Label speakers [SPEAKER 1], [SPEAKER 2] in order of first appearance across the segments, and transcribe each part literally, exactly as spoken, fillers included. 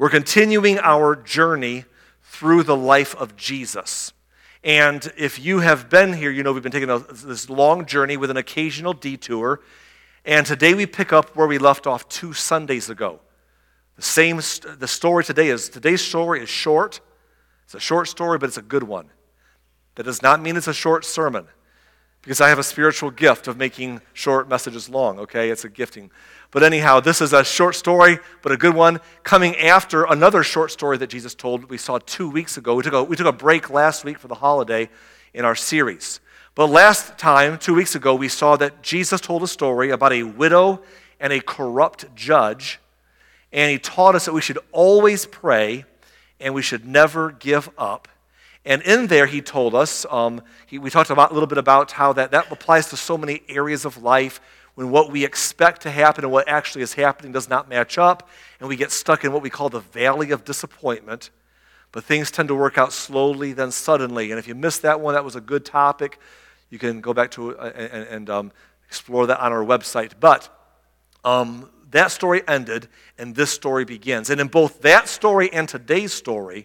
[SPEAKER 1] We're continuing our journey through the life of Jesus. And if you have been here, you know we've been taking a, this long journey with an occasional detour. And today we pick up where we left off two Sundays ago. The same, the story today is, today's story is short. It's a short story, but it's a good one. That does not mean it's a short sermon, because I have a spiritual gift of making short messages long, okay? It's a gifting. But anyhow, this is a short story, but a good one, coming after another short story that Jesus told we saw two weeks ago. We took a, we took a break last week for the holiday in our series. But last time, two weeks ago, we saw that Jesus told a story about a widow and a corrupt judge, and he taught us that we should always pray and we should never give up. And in there, he told us, um, he, we talked about, a little bit about how that, that applies to so many areas of life when what we expect to happen and what actually is happening does not match up, and we get stuck in what we call the valley of disappointment. But things tend to work out slowly, then suddenly. And if you missed that one, that was a good topic. You can go back to uh, and, and um, explore that on our website. But um, that story ended, and this story begins. And in both that story and today's story,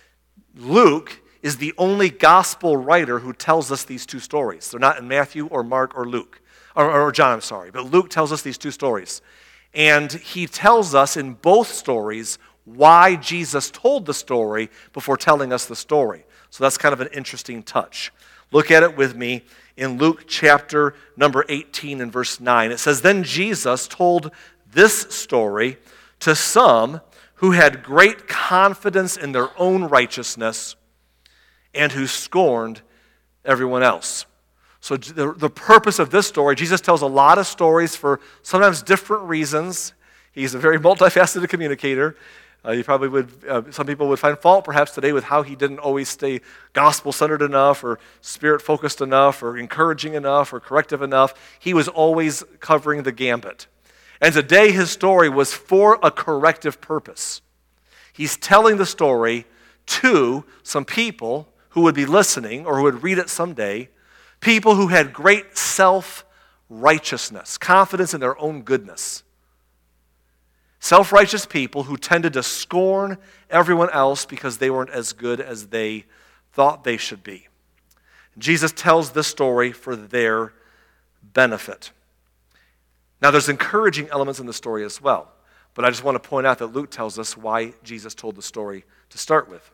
[SPEAKER 1] Luke is the only gospel writer who tells us these two stories. They're not in Matthew or Mark or Luke, or, or John, I'm sorry, but Luke tells us these two stories. And he tells us in both stories why Jesus told the story before telling us the story. So that's kind of an interesting touch. Look at it with me in Luke chapter number eighteen and verse nine. It says, "Then Jesus told this story to some who had great confidence in their own righteousness and who scorned everyone else." So the, the purpose of this story, Jesus tells a lot of stories for sometimes different reasons. He's a very multifaceted communicator. Uh, you probably would, uh, some people would find fault perhaps today with how he didn't always stay gospel-centered enough or spirit-focused enough or encouraging enough or corrective enough. He was always covering the gambit. And today his story was for a corrective purpose. He's telling the story to some people who would be listening or who would read it someday, people who had great self-righteousness, confidence in their own goodness. Self-righteous people who tended to scorn everyone else because they weren't as good as they thought they should be. Jesus tells this story for their benefit. Now, there's encouraging elements in the story as well, but I just want to point out that Luke tells us why Jesus told the story to start with.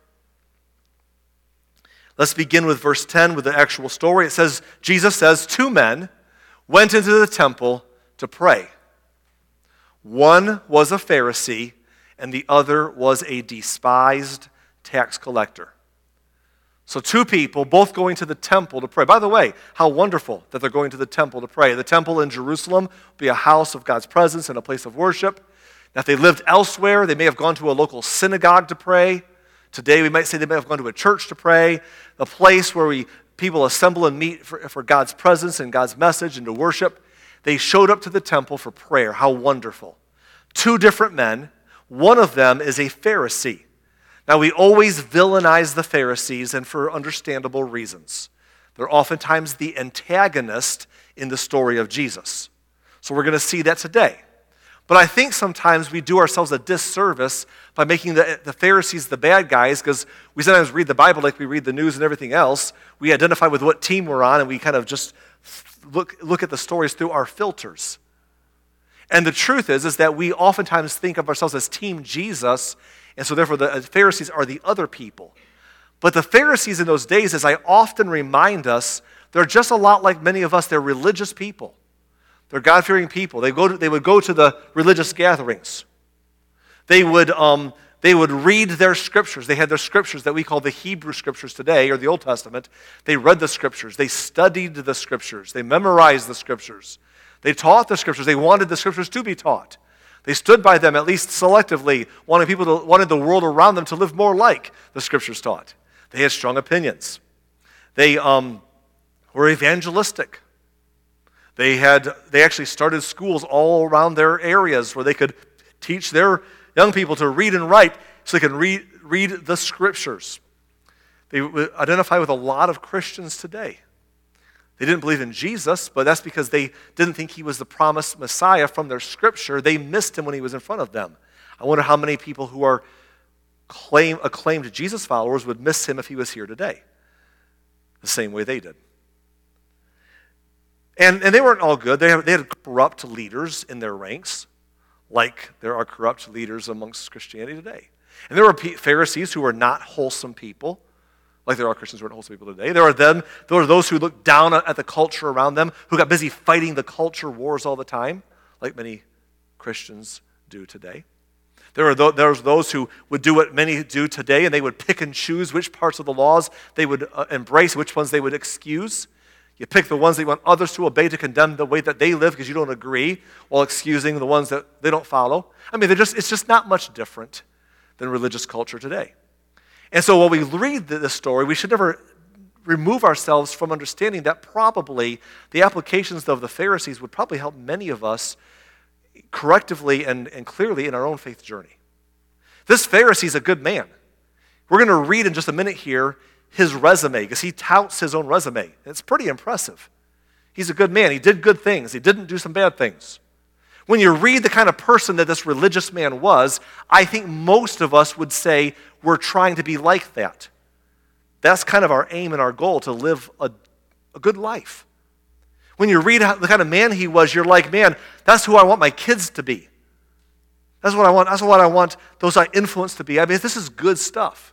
[SPEAKER 1] Let's begin with verse ten with the actual story. It says, Jesus says, two men went into the temple to pray. One was a Pharisee, and the other was a despised tax collector. So two people, both going to the temple to pray. By the way, how wonderful that they're going to the temple to pray. The temple in Jerusalem will be a house of God's presence and a place of worship. Now, if they lived elsewhere, they may have gone to a local synagogue to pray. Today, we might say they may have gone to a church to pray, a place where we people assemble and meet for, for God's presence and God's message and to worship. They showed up to the temple for prayer. How wonderful. Two different men. One of them is a Pharisee. Now, we always villainize the Pharisees, and for understandable reasons. They're oftentimes the antagonist in the story of Jesus. So we're going to see that today. But I think sometimes we do ourselves a disservice by making the, the Pharisees the bad guys, because we sometimes read the Bible like we read the news and everything else. We identify with what team we're on, and we kind of just look, look at the stories through our filters. And the truth is, is that we oftentimes think of ourselves as Team Jesus, and so therefore the Pharisees are the other people. But the Pharisees in those days, as I often remind us, they're just a lot like many of us. They're religious people. They're God-fearing people. They go to, they would go to the religious gatherings. They would, um, they would read their scriptures. They had their scriptures that we call the Hebrew scriptures today, or the Old Testament. They read the scriptures. They studied the scriptures. They memorized the scriptures. They taught the scriptures. They wanted the scriptures to be taught. They stood by them, at least selectively, wanting people to, wanted the world around them to live more like the scriptures taught. They had strong opinions. They um, were evangelistic. They had they actually started schools all around their areas where they could teach their young people to read and write so they can read, read the scriptures. They would identify with a lot of Christians today. They didn't believe in Jesus, but that's because they didn't think he was the promised Messiah from their scripture. They missed him when he was in front of them. I wonder how many people who are claim, acclaimed Jesus followers would miss him if he was here today, the same way they did. And, and they weren't all good. They had, they had corrupt leaders in their ranks, like there are corrupt leaders amongst Christianity today. And there were Pharisees who were not wholesome people, like there are Christians who aren't wholesome people today. There are them, there are those who looked down at the culture around them, who got busy fighting the culture wars all the time, like many Christians do today. There are th- there's those who would do what many do today, and they would pick and choose which parts of the laws they would uh, embrace, which ones they would excuse. You pick the ones that you want others to obey, to condemn the way that they live because you don't agree, while excusing the ones that they don't follow. I mean, they're just, it's just not much different than religious culture today. And so when we read this story, we should never remove ourselves from understanding that probably the applications of the Pharisees would probably help many of us correctively and, and clearly in our own faith journey. This Pharisee is a good man. We're going to read in just a minute here his resume, because he touts his own resume. It's pretty impressive. He's a good man. He did good things. He didn't do some bad things. When you read the kind of person that this religious man was, I think most of us would say we're trying to be like that. That's kind of our aim and our goal, to live a, a good life. When you read how, the kind of man he was, you're like, man, that's who I want my kids to be. That's what I want. That's what I want those I influence to be. I mean, this is good stuff.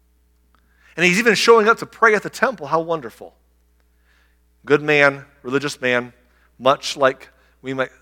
[SPEAKER 1] And he's even showing up to pray at the temple. How wonderful. Good man, religious man, much like we might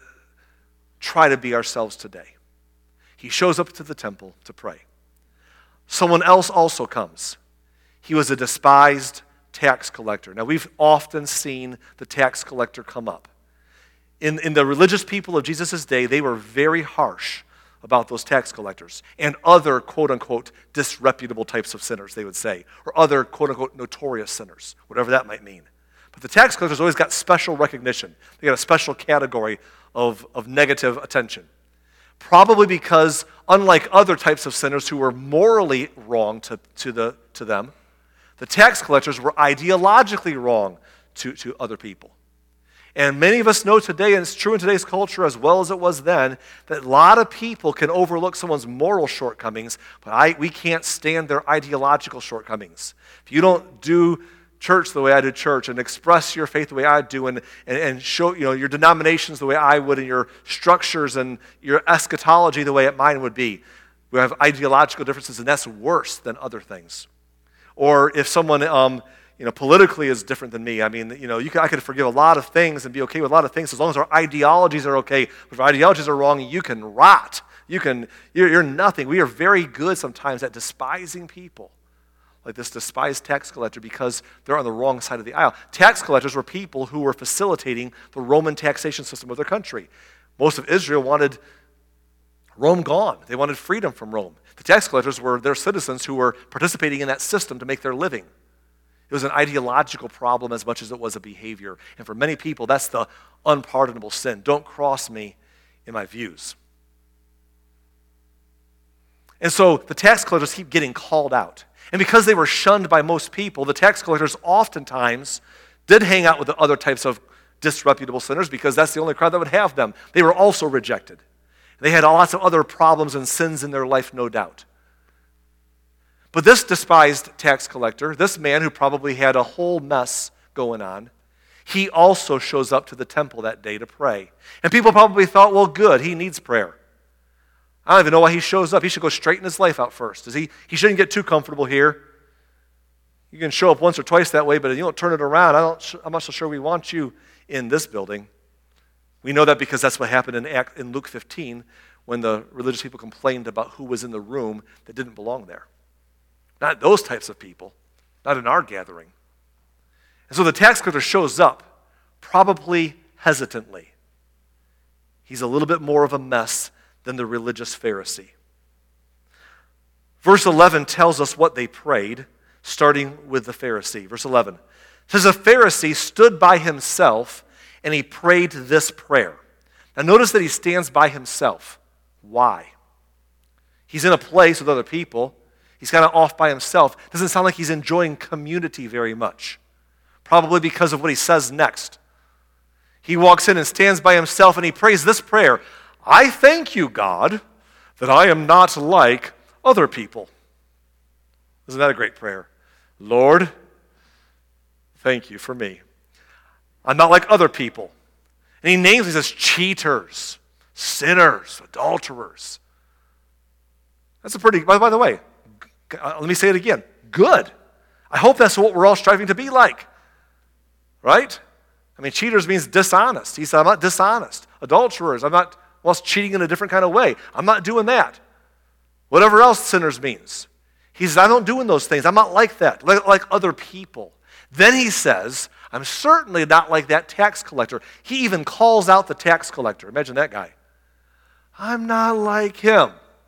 [SPEAKER 1] try to be ourselves today. He shows up to the temple to pray. Someone else also comes. He was a despised tax collector. Now, we've often seen the tax collector come up. In, in the religious people of Jesus' day, they were very harsh about those tax collectors and other, quote-unquote, disreputable types of sinners, they would say, or other, quote-unquote, notorious sinners, whatever that might mean. But the tax collectors always got special recognition. They got a special category of, of negative attention. Probably because, unlike other types of sinners who were morally wrong to, to, the, to them, the tax collectors were ideologically wrong to, to other people. And many of us know today, and it's true in today's culture as well as it was then, that a lot of people can overlook someone's moral shortcomings, but I, we can't stand their ideological shortcomings. If you don't do church the way I do church and express your faith the way I do and, and, and show you know your denominations the way I would and your structures and your eschatology the way mine would be, we have ideological differences, and that's worse than other things. Or if someone um, you know, politically is different than me. I mean, you know, you can, I could forgive a lot of things and be okay with a lot of things as long as our ideologies are okay. If our ideologies are wrong, you can rot. You can, you're, you're nothing. We are very good sometimes at despising people, like this despised tax collector, because they're on the wrong side of the aisle. Tax collectors were people who were facilitating the Roman taxation system of their country. Most of Israel wanted Rome gone. They wanted freedom from Rome. The tax collectors were their citizens who were participating in that system to make their living. It was an ideological problem as much as it was a behavior. And for many people, that's the unpardonable sin. Don't cross me in my views. And so the tax collectors keep getting called out. And because they were shunned by most people, the tax collectors oftentimes did hang out with the other types of disreputable sinners because that's the only crowd that would have them. They were also rejected. They had lots of other problems and sins in their life, no doubt. But this despised tax collector, this man who probably had a whole mess going on, he also shows up to the temple that day to pray. And people probably thought, well, good, he needs prayer. I don't even know why he shows up. He should go straighten his life out first. Does he, he shouldn't get too comfortable here. You can show up once or twice that way, but if you don't turn it around, I don't, I'm not so sure we want you in this building. We know that because that's what happened in, Act, in Luke fifteen when the religious people complained about who was in the room that didn't belong there. Not those types of people, not in our gathering. And so the tax collector shows up, probably hesitantly. He's a little bit more of a mess than the religious Pharisee. Verse eleven tells us what they prayed, starting with the Pharisee. Verse eleven says, a Pharisee stood by himself and he prayed this prayer. Now notice that he stands by himself. Why? He's in a place with other people. He's kind of off by himself. Doesn't sound like he's enjoying community very much. Probably because of what he says next. He walks in and stands by himself and he prays this prayer. I thank you, God, that I am not like other people. Isn't that a great prayer? Lord, thank you for me. I'm not like other people. And he names these as cheaters, sinners, adulterers. That's a pretty, by, by the way, uh, let me say it again. Good. I hope that's what we're all striving to be like. Right? I mean, cheaters means dishonest. He said, I'm not dishonest. Adulterers, I'm not, well, cheating in a different kind of way. I'm not doing that. Whatever else sinners means. He says, I'm not doing those things. I'm not like that, like, like other people. Then he says, I'm certainly not like that tax collector. He even calls out the tax collector. Imagine that guy. I'm not like him.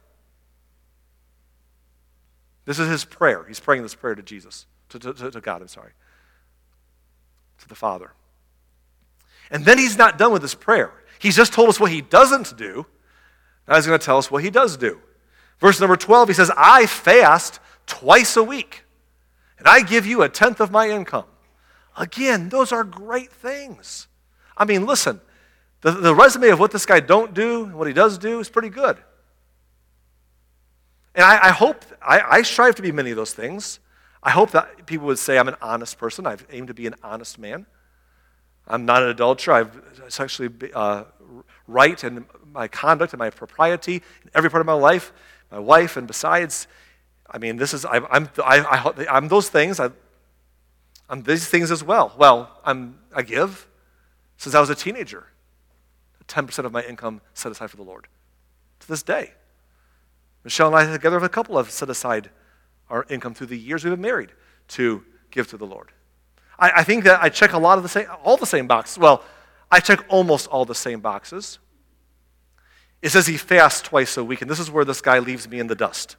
[SPEAKER 1] This is his prayer. He's praying this prayer to Jesus, to, to, to God, I'm sorry, to the Father. And then he's not done with his prayer. He's just told us what he doesn't do. Now he's going to tell us what he does do. Verse number twelve, he says, I fast twice a week, and I give you a tenth of my income. Again, those are great things. I mean, listen, the, the resume of what this guy don't do and what he does do is pretty good. And I, I hope, I, I strive to be many of those things. I hope that people would say I'm an honest person. I've aimed to be an honest man. I'm not an adulterer. I've sexually uh, right in my conduct and my propriety in every part of my life, my wife, and besides, I mean, this is, I, I'm, I, I, I'm those things. I, I'm these things as well. Well, I'm, I give since I was a teenager. ten percent of my income set aside for the Lord. To this day. Michelle and I together have a couple of set aside our income through the years we've been married to give to the Lord. I, I think that I check a lot of the same, all the same boxes. Well, I check almost all the same boxes. It says he fasts twice a week, and this is where this guy leaves me in the dust.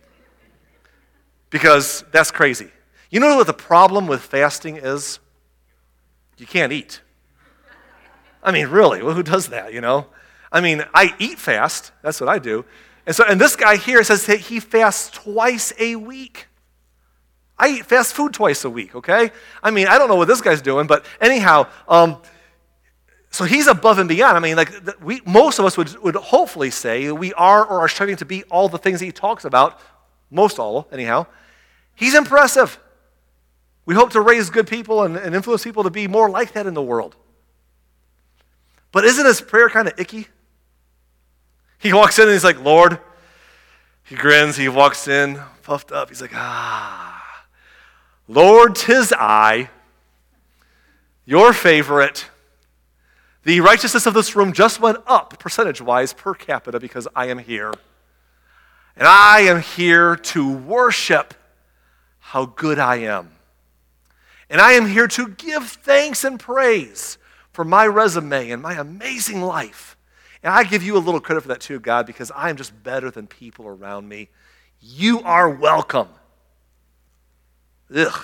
[SPEAKER 1] Because that's crazy. You know what the problem with fasting is? You can't eat. I mean, really, well, who does that, you know? I mean, I eat fast. That's what I do. And so, and this guy here says that he fasts twice a week. I eat fast food twice a week, okay? I mean, I don't know what this guy's doing, but anyhow, um, so he's above and beyond. I mean, like we, most of us would, would hopefully say we are or are striving to be all the things that he talks about, most all, anyhow. He's impressive. We hope to raise good people and, and influence people to be more like that in the world. But isn't his prayer kind of icky? He walks in and he's like, Lord. He grins, he walks in, puffed up. He's like, ah, Lord, 'tis I, your favorite. The righteousness of this room just went up percentage-wise per capita because I am here. And I am here to worship how good I am. And I am here to give thanks and praise for my resume and my amazing life. And I give you a little credit for that too, God, because I am just better than people around me. You are welcome. Ugh.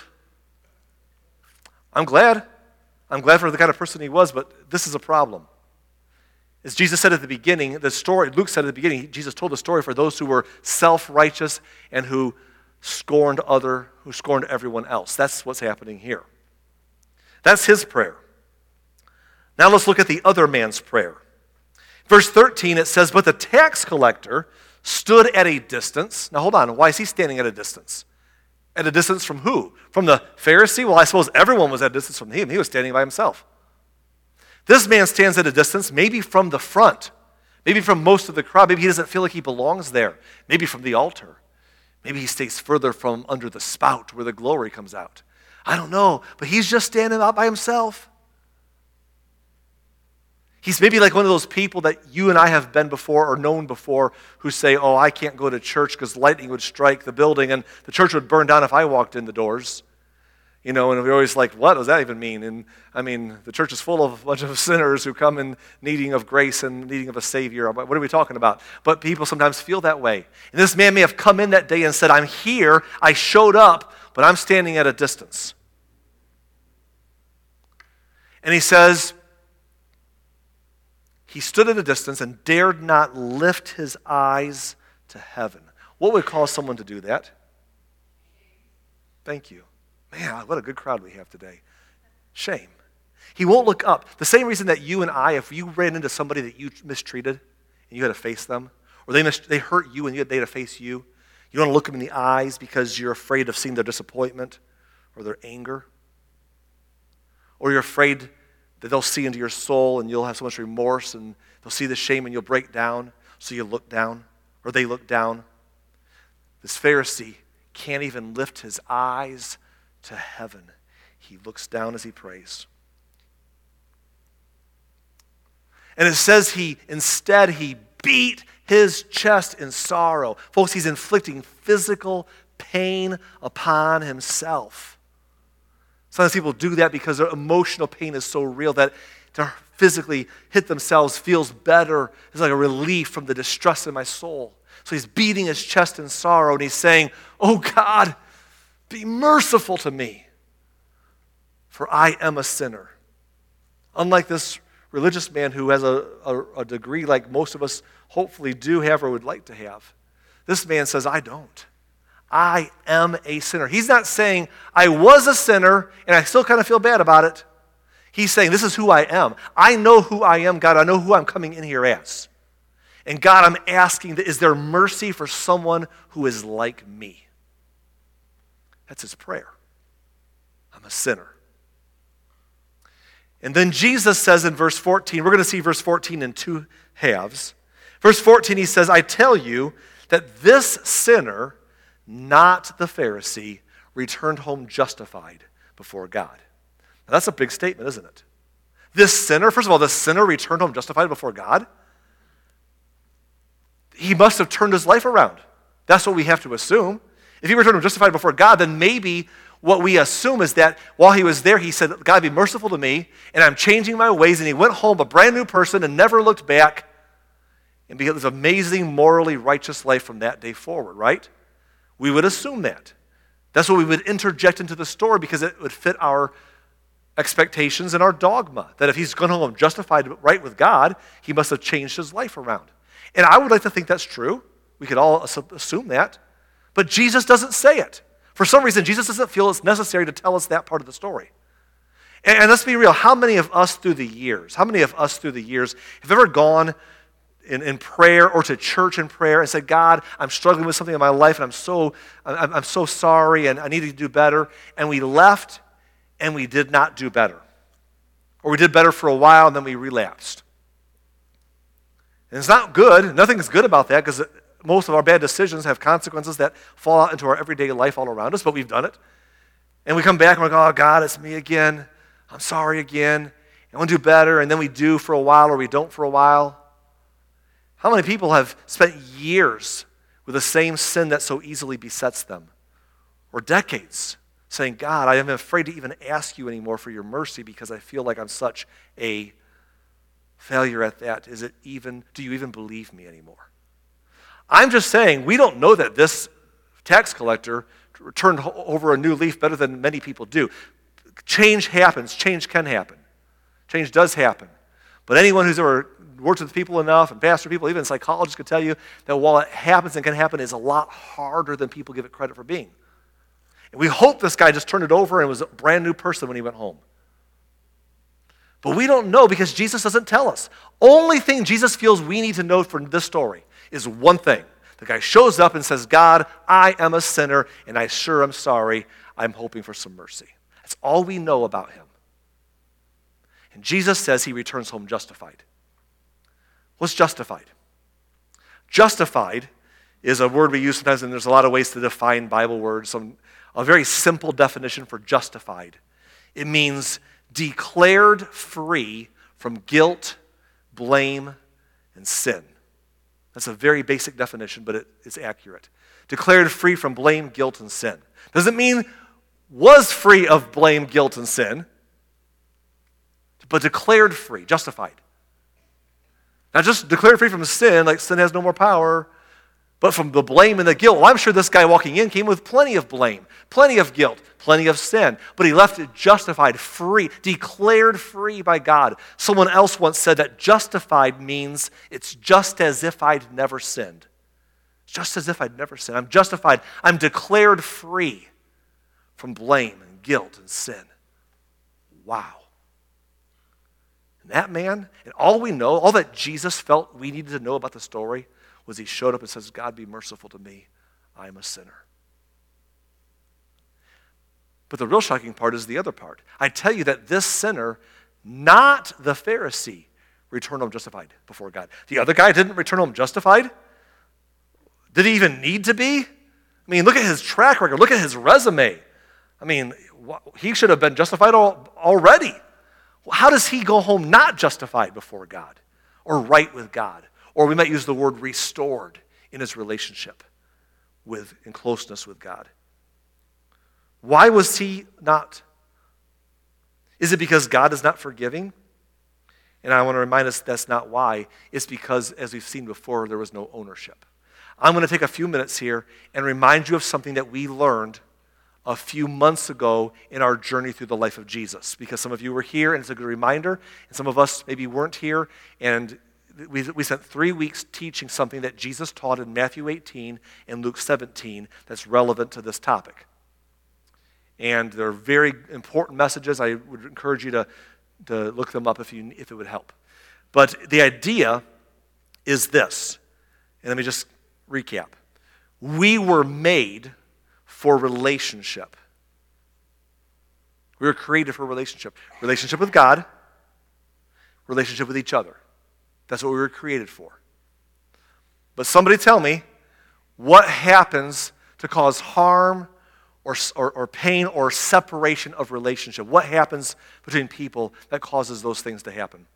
[SPEAKER 1] I'm glad. I'm glad for the kind of person he was, but this is a problem. As Jesus said at the beginning, the story, Luke said at the beginning, Jesus told the story for those who were self-righteous and who scorned other, who scorned everyone else. That's what's happening here. That's his prayer. Now let's look at the other man's prayer. Verse thirteen, it says, but the tax collector stood at a distance. Now hold on, why is he standing at a distance? At a distance from who? From the Pharisee? Well, I suppose everyone was at a distance from him. He was standing by himself. This man stands at a distance, maybe from the front, maybe from most of the crowd. Maybe he doesn't feel like he belongs there. Maybe from the altar. Maybe he stays further from under the spout where the glory comes out. I don't know, but he's just standing out by himself. He's maybe like one of those people that you and I have been before or known before who say, oh, I can't go to church because lightning would strike the building and the church would burn down if I walked in the doors. You know, and we're always like, what does that even mean? And I mean, the church is full of a bunch of sinners who come in needing of grace and needing of a Savior. What are we talking about? But people sometimes feel that way. And this man may have come in that day and said, I'm here, I showed up, but I'm standing at a distance. And he says, he stood at a distance and dared not lift his eyes to heaven. What would cause someone to do that? Thank you. Man, what a good crowd we have today. Shame. He won't look up. The same reason that you and I, if you ran into somebody that you mistreated and you had to face them, or they mis- they hurt you and you had, they had to face you, You don't want to look them in the eyes because you're afraid of seeing their disappointment or their anger. Or you're afraid that they'll see into your soul and you'll have so much remorse and they'll see the shame and you'll break down, so you look down, or they look down. This Pharisee can't even lift his eyes to heaven. He looks down as he prays. And it says he, instead, he beat his chest in sorrow. Folks, he's inflicting physical pain upon himself. Sometimes people do that because their emotional pain is so real that to physically hit themselves feels better. It's like a relief from the distress in my soul. So he's beating his chest in sorrow and he's saying, "Oh God, be merciful to me, for I am a sinner." Unlike this religious man who has a, a, a degree like most of us hopefully do have or would like to have, this man says, "I don't. I am a sinner." He's not saying, "I was a sinner and I still kind of feel bad about it." He's saying, "This is who I am. I know who I am, God. I know who I'm coming in here as. And God, I'm asking, that is there mercy for someone who is like me?" That's his prayer. I'm a sinner. And then Jesus says in verse fourteen, we're going to see verse fourteen in two halves. Verse fourteen, he says, "I tell you that this sinner, not the Pharisee, returned home justified before God." Now, that's a big statement, isn't it? This sinner, first of all, this sinner returned home justified before God. He must have turned his life around. That's what we have to assume. If he returned home justified before God, then maybe what we assume is that while he was there, he said, "God, be merciful to me, and I'm changing my ways," and he went home a brand new person and never looked back, and began this amazing, morally righteous life from that day forward, right? We would assume that. That's what we would interject into the story because it would fit our expectations and our dogma, that if he's gone home justified right with God, he must have changed his life around. And I would like to think that's true. We could all assume that. But Jesus doesn't say it. For some reason, Jesus doesn't feel it's necessary to tell us that part of the story. And, and let's be real, how many of us through the years, how many of us through the years have ever gone in, in prayer or to church in prayer and said, "God, I'm struggling with something in my life and I'm so, I'm, I'm so sorry and I need to do better," and we left and we did not do better. Or we did better for a while and then we relapsed. And it's not good. Nothing's good about that because most of our bad decisions have consequences that fall out into our everyday life all around us, but we've done it. And we come back and we're like, "Oh, God, it's me again. I'm sorry again. I want to do better." And then we do for a while or we don't for a while. How many people have spent years with the same sin that so easily besets them? Or decades saying, "God, I am afraid to even ask you anymore for your mercy because I feel like I'm such a failure at that. Is it even, do you even believe me anymore?" I'm just saying, we don't know that this tax collector turned over a new leaf better than many people do. Change happens. Change can happen. Change does happen. But anyone who's ever worked with people enough, and pastor people, even psychologists could tell you that while it happens and can happen, it's a lot harder than people give it credit for being. And we hope this guy just turned it over and was a brand new person when he went home. But we don't know because Jesus doesn't tell us. Only thing Jesus feels we need to know from this story is one thing. The guy shows up and says, "God, I am a sinner, and I sure am sorry. I'm hoping for some mercy." That's all we know about him. And Jesus says he returns home justified. What's justified? Justified is a word we use sometimes, and there's a lot of ways to define Bible words. Some, a very simple definition for justified. It means declared free from guilt, blame, and sin. That's a very basic definition, but it is accurate. Declared free from blame, guilt, and sin. Doesn't mean was free of blame, guilt, and sin, but declared free, justified. Not just declared free from sin, like sin has no more power, but from the blame and the guilt. Well, I'm sure this guy walking in came with plenty of blame, plenty of guilt, plenty of sin, but he left it justified, free, declared free by God. Someone else once said that justified means it's just as if I'd never sinned. Just as if I'd never sinned. I'm justified. I'm declared free from blame and guilt and sin. Wow. And that man, and all we know, all that Jesus felt we needed to know about the story was he showed up and says, "God, be merciful to me. I'm a sinner. But the real shocking part is the other part. I tell you that this sinner, not the Pharisee, returned home justified before God. The other guy didn't return home justified? Did he even need to be? I mean, look at his track record. Look at his resume. I mean, he should have been justified already. How does he go home not justified before God or right with God? Or we might use the word restored in his relationship with in closeness with God. Why was he not? Is it because God is not forgiving? And I want to remind us that's not why. It's because, as we've seen before, there was no ownership. I'm going to take a few minutes here and remind you of something that we learned a few months ago in our journey through the life of Jesus. Because some of you were here, and it's a good reminder, and some of us maybe weren't here, and we, we spent three weeks teaching something that Jesus taught in Matthew eighteen and Luke seventeen that's relevant to this topic. And they're very important messages. I would encourage you to, to look them up if you if it would help. But the idea is this, and let me just recap. We were made for relationship. We were created for relationship. Relationship with God, relationship with each other. That's what we were created for. But somebody tell me, what happens to cause harm or, or, or pain or separation of relationship? What happens between people that causes those things to happen?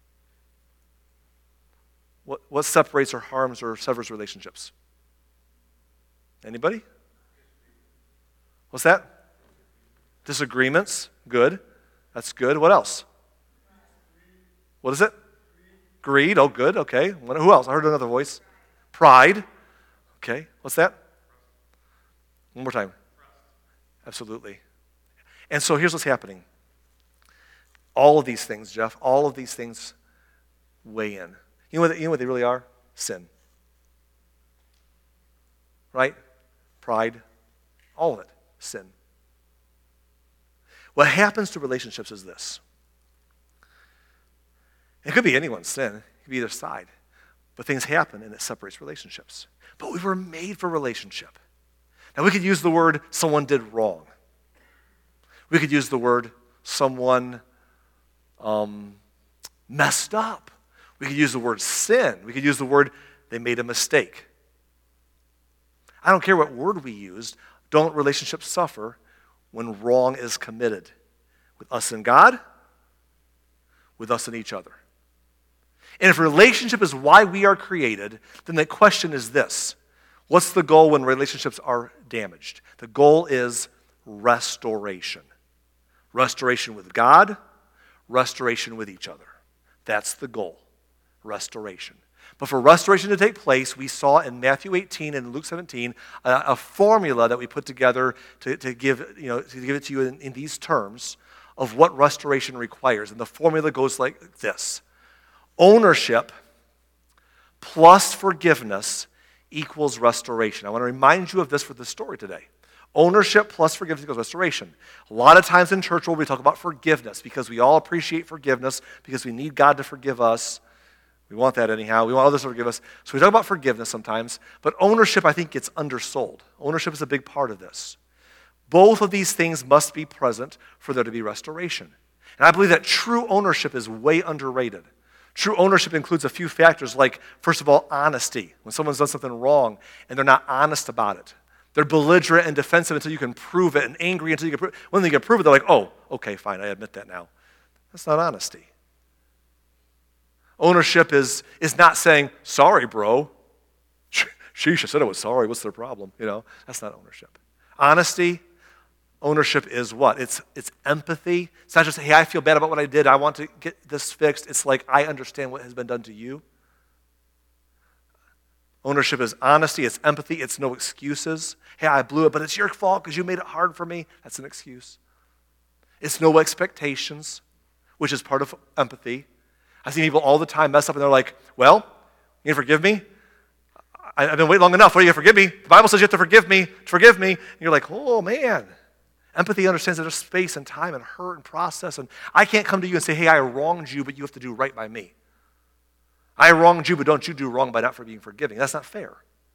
[SPEAKER 1] What, what separates or harms or severs relationships? Anybody? What's that? Disagreements. Good. That's good. What else? What is it? Greed. Oh, good. Okay. Who else? I heard another voice. Pride. Okay. What's that? One more time. Absolutely. And so here's what's happening. All of these things, Jeff, all of these things weigh in. You know what, you know what they really are? Sin. Right? Pride. All of it. Sin. What happens to relationships is this. It could be anyone's sin. It could be either side. But things happen and it separates relationships. But we were made for relationship. Now we could use the word someone did wrong. We could use the word someone um, messed up. We could use the word sin. We could use the word they made a mistake. I don't care what word we used. Don't relationships suffer when wrong is committed? With us and God, with us and each other. And if relationship is why we are created, then the question is this. What's the goal when relationships are damaged? The goal is restoration. Restoration with God, restoration with each other. That's the goal, restoration. But for restoration to take place, we saw in Matthew eighteen and Luke seventeen a, a formula that we put together to, to give you know to give it to you in, in these terms of what restoration requires. And the formula goes like this: ownership plus forgiveness equals restoration. I want to remind you of this for the story today. Ownership plus forgiveness equals restoration. A lot of times in church world we talk about forgiveness because we all appreciate forgiveness because we need God to forgive us. We want that anyhow. We want others to forgive us. So we talk about forgiveness sometimes, but ownership, I think, gets undersold. Ownership is a big part of this. Both of these things must be present for there to be restoration. And I believe that true ownership is way underrated. True ownership includes a few factors like, first of all, honesty. When someone's done something wrong and they're not honest about it. They're belligerent and defensive until you can prove it, and angry until you can prove it. When they can prove it, they're like, oh, okay, fine, I admit that now. That's not honesty. Ownership is, is not saying, sorry, bro. Sheesh, I said I was sorry. What's their problem? You know, that's not ownership. Honesty, ownership is what? It's, it's empathy. It's not just, hey, I feel bad about what I did. I want to get this fixed. It's like, I understand what has been done to you. Ownership is honesty. It's empathy. It's no excuses. Hey, I blew it, but it's your fault because you made it hard for me. That's an excuse. It's no expectations, which is part of empathy. I see people all the time mess up and they're like, well, you gonna forgive me? I, I've been waiting long enough. What are you gonna forgive me? The Bible says you have to forgive me, to forgive me. And you're like, oh man. Empathy understands that there's space and time and hurt and process. And I can't come to you and say, hey, I wronged you, but you have to do right by me. I wronged you, but don't you do wrong by not for being forgiving. That's not fair.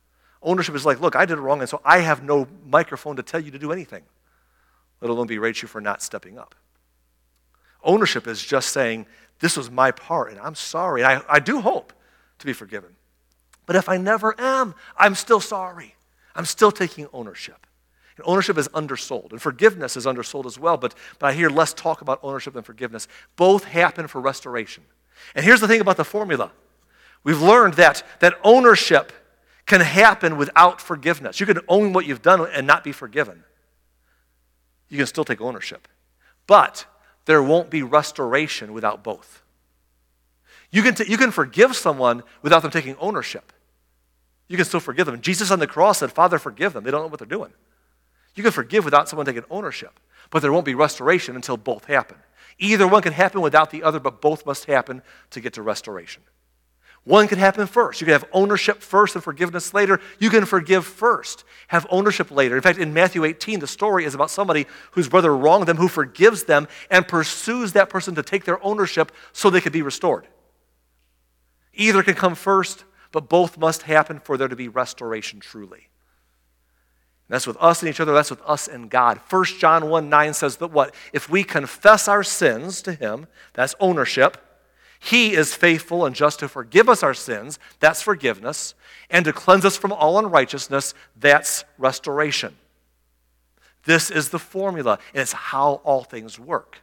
[SPEAKER 1] Ownership is like, look, I did it wrong, and so I have no microphone to tell you to do anything, let alone berate you for not stepping up. Ownership is just saying, this was my part, and I'm sorry. And I, I do hope to be forgiven. But if I never am, I'm still sorry. I'm still taking ownership. And ownership is undersold, and forgiveness is undersold as well, but, but I hear less talk about ownership than forgiveness. Both happen for restoration. And here's the thing about the formula. We've learned that, that ownership can happen without forgiveness. You can own what you've done and not be forgiven. You can still take ownership. But there won't be restoration without both. You can, t- you can forgive someone without them taking ownership. You can still forgive them. Jesus on the cross said, Father, forgive them. They don't know what they're doing. You can forgive without someone taking ownership, but there won't be restoration until both happen. Either one can happen without the other, but both must happen to get to restoration. One can happen first. You can have ownership first and forgiveness later. You can forgive first, have ownership later. In fact, in Matthew eighteen, the story is about somebody whose brother wronged them, who forgives them and pursues that person to take their ownership so they can be restored. Either can come first, but both must happen for there to be restoration truly. And that's with us and each other, that's with us and God. First John one nine says that what? If we confess our sins to him, that's ownership, he is faithful and just to forgive us our sins, that's forgiveness, and to cleanse us from all unrighteousness, that's restoration. This is the formula, and it's how all things work.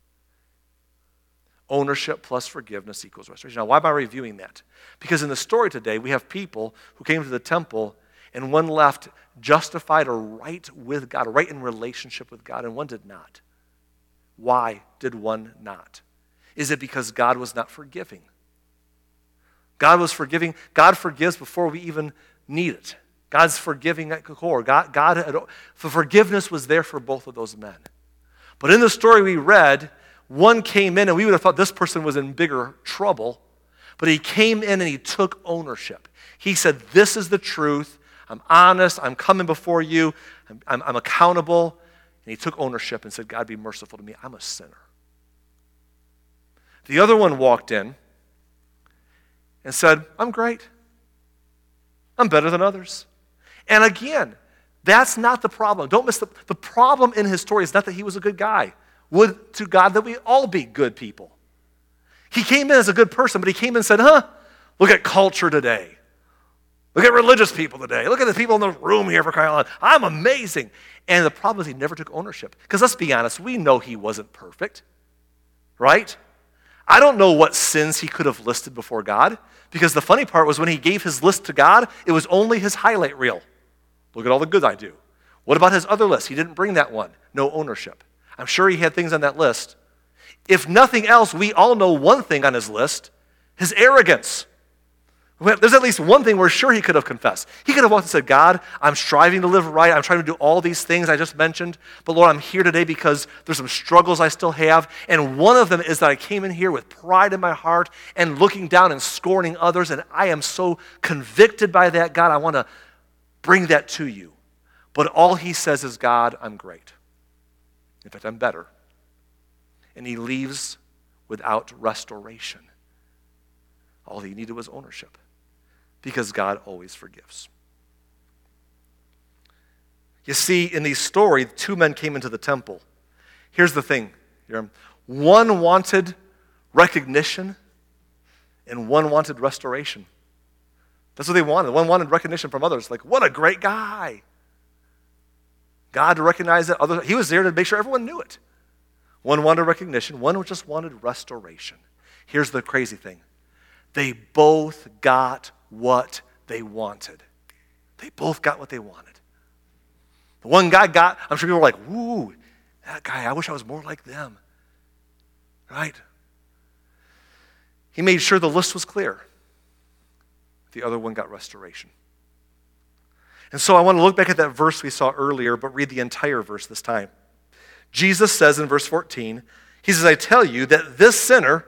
[SPEAKER 1] Ownership plus forgiveness equals restoration. Now, why am I reviewing that? Because in the story today, we have people who came to the temple, and one left justified or right with God, right in relationship with God, and one did not. Why did one not? Is it because God was not forgiving? God was forgiving. God forgives before we even need it. God's forgiving at the core. God, God had, the forgiveness was there for both of those men. But in the story we read, one came in, and we would have thought this person was in bigger trouble, but he came in and he took ownership. He said, this is the truth. I'm honest. I'm coming before you. I'm, I'm, I'm accountable. And he took ownership and said, God, be merciful to me. I'm a sinner. The other one walked in and said, I'm great. I'm better than others. And again, that's not the problem. Don't miss the, the problem in his story is not that he was a good guy. Would to God that we all be good people. He came in as a good person, but he came in and said, huh, look at culture today. Look at religious people today. Look at the people in the room here for crying out loud. I'm amazing. And the problem is he never took ownership. Because let's be honest, we know he wasn't perfect. Right? I don't know what sins he could have listed before God. Because the funny part was when he gave his list to God, it was only his highlight reel. Look at all the good I do. What about his other list? He didn't bring that one. No ownership. I'm sure he had things on that list. If nothing else, we all know one thing on his list, his arrogance. There's at least one thing we're sure he could have confessed. He could have walked and said, God, I'm striving to live right. I'm trying to do all these things I just mentioned. But Lord, I'm here today because there's some struggles I still have. And one of them is that I came in here with pride in my heart and looking down and scorning others. And I am so convicted by that. God, I want to bring that to you. But all he says is, God, I'm great. In fact, I'm better. And he leaves without restoration. All he needed was ownership. Because God always forgives. You see, in these stories, two men came into the temple. Here's the thing. One wanted recognition, and one wanted restoration. That's what they wanted. One wanted recognition from others. Like, what a great guy. God recognized that. Other, he was there to make sure everyone knew it. One wanted recognition. One just wanted restoration. Here's the crazy thing. They both got what they wanted. They both got what they wanted. The one guy got, I'm sure people were like, woo, that guy, I wish I was more like them. Right? He made sure the list was clear. The other one got restoration. And so I want to look back at that verse we saw earlier, but read the entire verse this time. Jesus says in verse fourteen, he says, I tell you that this sinner,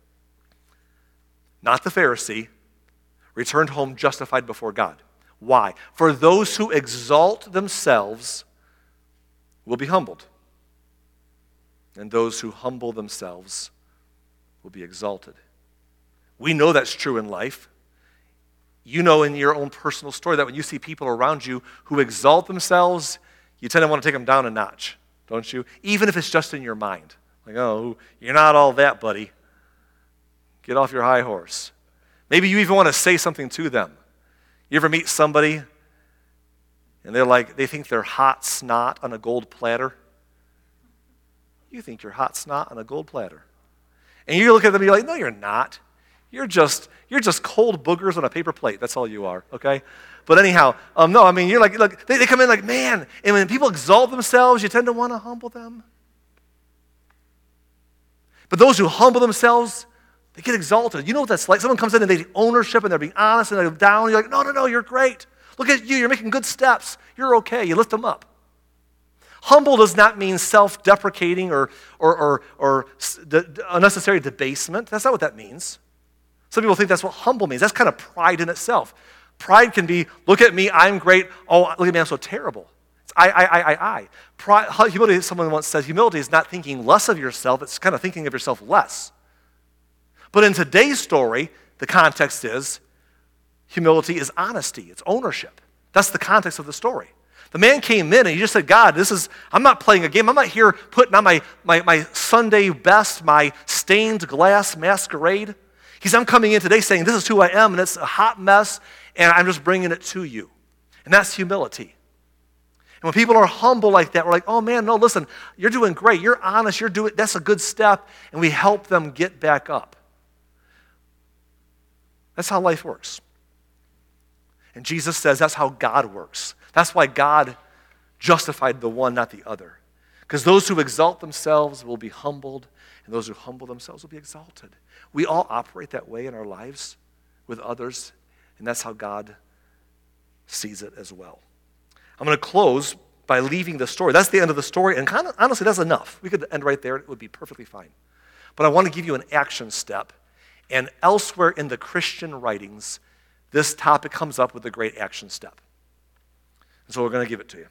[SPEAKER 1] not the Pharisee, returned home justified before God. Why? For those who exalt themselves will be humbled, and those who humble themselves will be exalted. We know that's true in life. You know in your own personal story that when you see people around you who exalt themselves, you tend to want to take them down a notch, don't you? Even if it's just in your mind. Like, oh, you're not all that, buddy. Get off your high horse. Maybe you even want to say something to them. You ever meet somebody and they're like, they think they're hot snot on a gold platter? You think you're hot snot on a gold platter. And you look at them and you're like, no, you're not. You're just you're just cold boogers on a paper plate. That's all you are, okay? But anyhow, um, no, I mean, you're like, look, they, they come in like, man, and when people exalt themselves, you tend to want to humble them. But those who humble themselves, they get exalted. You know what that's like? Someone comes in and they take ownership and they're being honest and they're down. You're like, no, no, no, you're great. Look at you. You're making good steps. You're okay. You lift them up. Humble does not mean self-deprecating or, or, or, or unnecessary debasement. That's not what that means. Some people think that's what humble means. That's kind of pride in itself. Pride can be, look at me, I'm great. Oh, look at me, I'm so terrible. It's I, I, I, I, I. Pride, humility, someone once said, humility is not thinking less of yourself, it's kind of thinking of yourself less. But in today's story, the context is humility is honesty, it's ownership. That's the context of the story. The man came in and he just said, God, this is, I'm not playing a game. I'm not here putting on my, my, my Sunday best, my stained glass masquerade. He said, I'm coming in today saying, this is who I am, and it's a hot mess, and I'm just bringing it to you. And that's humility. And when people are humble like that, we're like, oh man, no, listen, you're doing great. You're honest. You're doing, that's a good step. And we help them get back up. That's how life works. And Jesus says that's how God works. That's why God justified the one, not the other. Because those who exalt themselves will be humbled, and those who humble themselves will be exalted. We all operate that way in our lives with others, and that's how God sees it as well. I'm going to close by leaving the story. That's the end of the story, and kind of, honestly, that's enough. We could end right there. It would be perfectly fine. But I want to give you an action step, and elsewhere in the Christian writings, this topic comes up with a great action step. And so we're going to give it to you.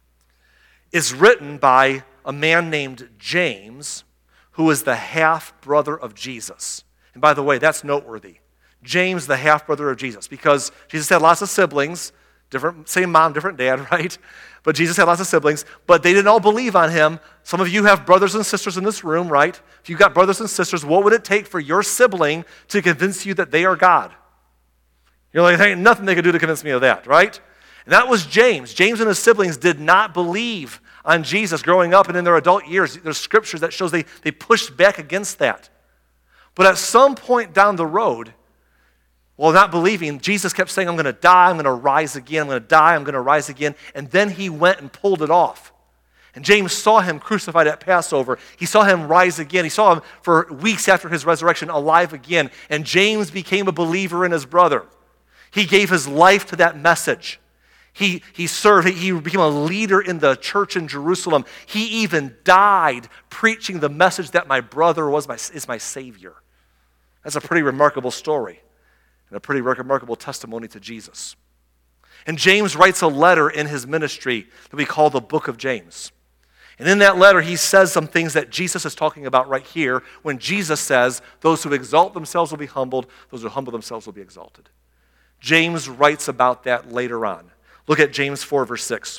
[SPEAKER 1] It's written by a man named James, who is the half-brother of Jesus. And by the way, that's noteworthy. James, the half-brother of Jesus, because Jesus had lots of siblings, different, same mom, different dad, right? But Jesus had lots of siblings, but they didn't all believe on him. Some of you have brothers and sisters in this room, right? If you've got brothers and sisters, what would it take for your sibling to convince you that they are God? You're like, there ain't nothing they could do to convince me of that, right? And that was James. James and his siblings did not believe on Jesus growing up and in their adult years. There's scriptures that shows they, they pushed back against that. But at some point down the road, while not believing, Jesus kept saying, I'm going to die, I'm going to rise again, I'm going to die, I'm going to rise again. And then he went and pulled it off. And James saw him crucified at Passover. He saw him rise again. He saw him for weeks after his resurrection alive again. And James became a believer in his brother. He gave his life to that message. He, he served, he became a leader in the church in Jerusalem. He even died preaching the message that my brother was my, is my Savior. That's a pretty remarkable story and a pretty remarkable testimony to Jesus. And James writes a letter in his ministry that we call the Book of James. And in that letter, he says some things that Jesus is talking about right here when Jesus says, those who exalt themselves will be humbled, those who humble themselves will be exalted. James writes about that later on. Look at James four, verse six.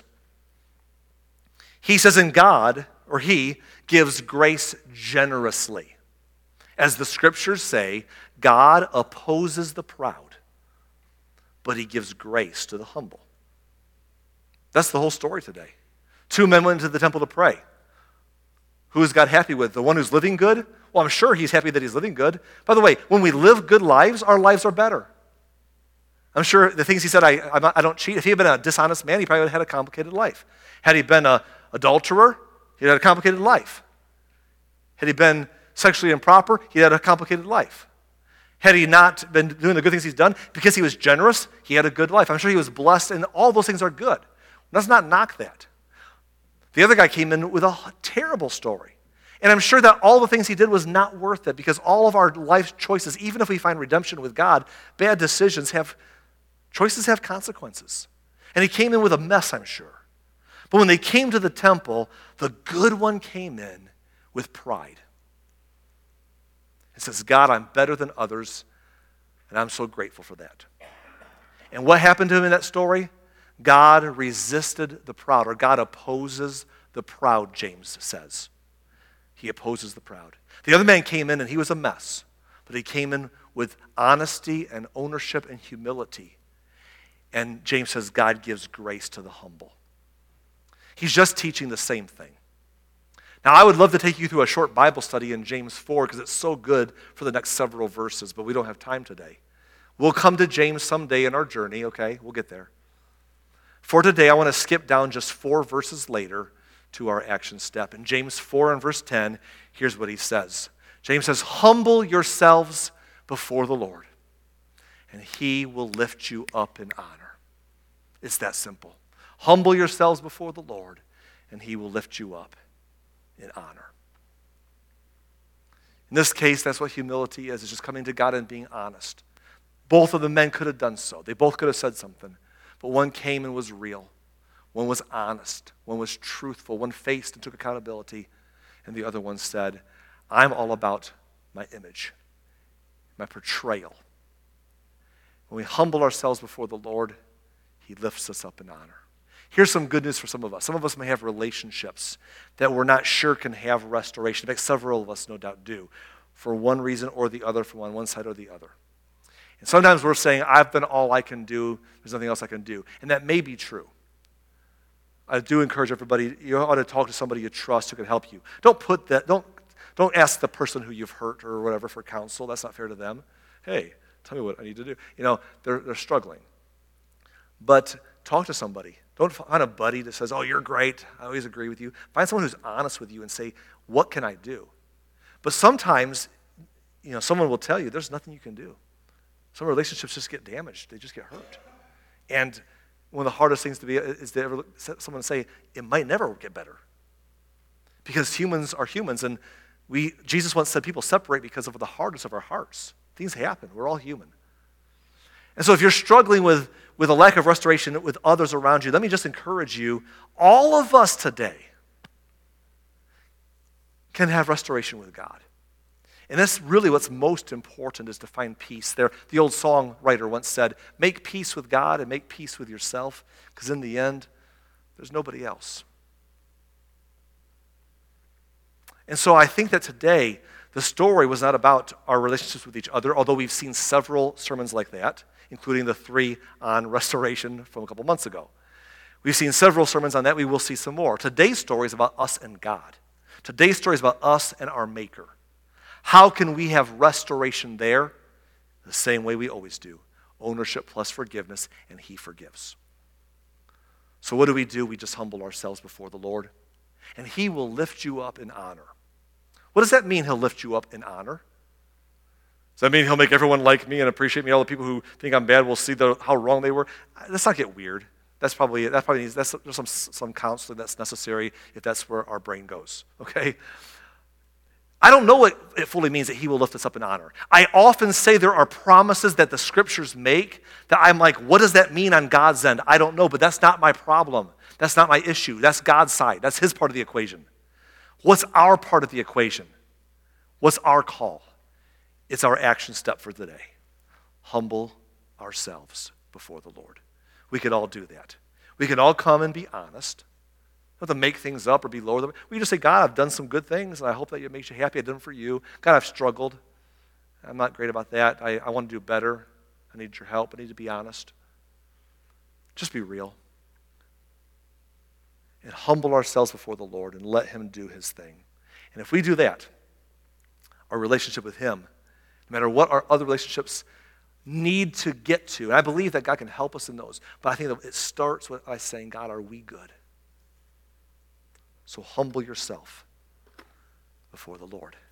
[SPEAKER 1] He says, in God, or he, gives grace generously. As the scriptures say, God opposes the proud, but he gives grace to the humble. That's the whole story today. Two men went into the temple to pray. Who is God happy with? The one who's living good? Well, I'm sure he's happy that he's living good. By the way, when we live good lives, our lives are better. I'm sure the things he said, I, I'm not, I don't cheat. If he had been a dishonest man, he probably would have had a complicated life. Had he been an adulterer, he'd had a complicated life. Had he been sexually improper, he had a complicated life. Had he not been doing the good things he's done, because he was generous, he had a good life. I'm sure he was blessed, and all those things are good. Let's not knock that. The other guy came in with a terrible story. And I'm sure that all the things he did was not worth it, because all of our life choices, even if we find redemption with God, bad decisions have, choices have consequences. And he came in with a mess, I'm sure. But when they came to the temple, the good one came in with pride. It says, God, I'm better than others, and I'm so grateful for that. And what happened to him in that story? God resisted the proud, or God opposes the proud, James says. He opposes the proud. The other man came in and he was a mess, but he came in with honesty and ownership and humility. And James says God gives grace to the humble. He's just teaching the same thing. Now, I would love to take you through a short Bible study in James four because it's so good for the next several verses, but we don't have time today. We'll come to James someday in our journey, okay? We'll get there. For today, I want to skip down just four verses later to our action step. In James four and verse ten, here's what he says. James says, humble yourselves before the Lord, and he will lift you up in honor. It's that simple. Humble yourselves before the Lord, and he will lift you up in honor. In this case, that's what humility is. It's just coming to God and being honest. Both of the men could have done so. They both could have said something. But one came and was real. One was honest. One was truthful. One faced and took accountability. And the other one said, I'm all about my image, my portrayal. When we humble ourselves before the Lord, he lifts us up in honor. Here's some good news for some of us. Some of us may have relationships that we're not sure can have restoration. In fact, several of us no doubt do, for one reason or the other, from on one side or the other. And sometimes we're saying, I've done all I can do, there's nothing else I can do. And that may be true. I do encourage everybody, you ought to talk to somebody you trust who can help you. Don't put that, don't, don't ask the person who you've hurt or whatever for counsel. That's not fair to them. Hey, tell me what I need to do. You know, they're, they're struggling. But talk to somebody. Don't find a buddy that says, oh, you're great, I always agree with you. Find someone who's honest with you and say, what can I do? But sometimes, you know, someone will tell you there's nothing you can do. Some relationships just get damaged. They just get hurt. And one of the hardest things to be is to ever someone say, it might never get better. Because humans are humans, and we Jesus once said people separate because of the hardness of our hearts. Things happen. We're all human. And so if you're struggling with, with a lack of restoration with others around you, let me just encourage you, all of us today can have restoration with God. And that's really what's most important, is to find peace. There, the old songwriter once said, make peace with God and make peace with yourself, because in the end, there's nobody else. And so I think that today, the story was not about our relationships with each other, although we've seen several sermons like that, including the three on restoration from a couple months ago. We've seen several sermons on that. We will see some more. Today's story is about us and God. Today's story is about us and our Maker. How can we have restoration there? The same way we always do. Ownership plus forgiveness, and he forgives. So what do we do? We just humble ourselves before the Lord, and he will lift you up in honor. What does that mean, he'll lift you up in honor? Does that mean he'll make everyone like me and appreciate me? All the people who think I'm bad will see the, how wrong they were? Let's not get weird. That's probably, that probably needs, that's, there's some, some counseling that's necessary if that's where our brain goes, okay? I don't know what it fully means that he will lift us up in honor. I often say there are promises that the scriptures make that I'm like, what does that mean on God's end? I don't know, but that's not my problem. That's not my issue. That's God's side. That's his part of the equation. What's our part of the equation? What's our call? It's our action step for today. Humble ourselves before the Lord. We could all do that. We can all come and be honest. Not to make things up or be lower than. We just say, God, I've done some good things, and I hope that it makes you happy. I've done them for you. God, I've struggled. I'm not great about that. I, I want to do better. I need your help. I need to be honest. Just be real. And humble ourselves before the Lord and let him do his thing. And if we do that, our relationship with him, no matter what our other relationships need to get to, and I believe that God can help us in those, but I think that it starts with us saying, God, are we good? So humble yourself before the Lord.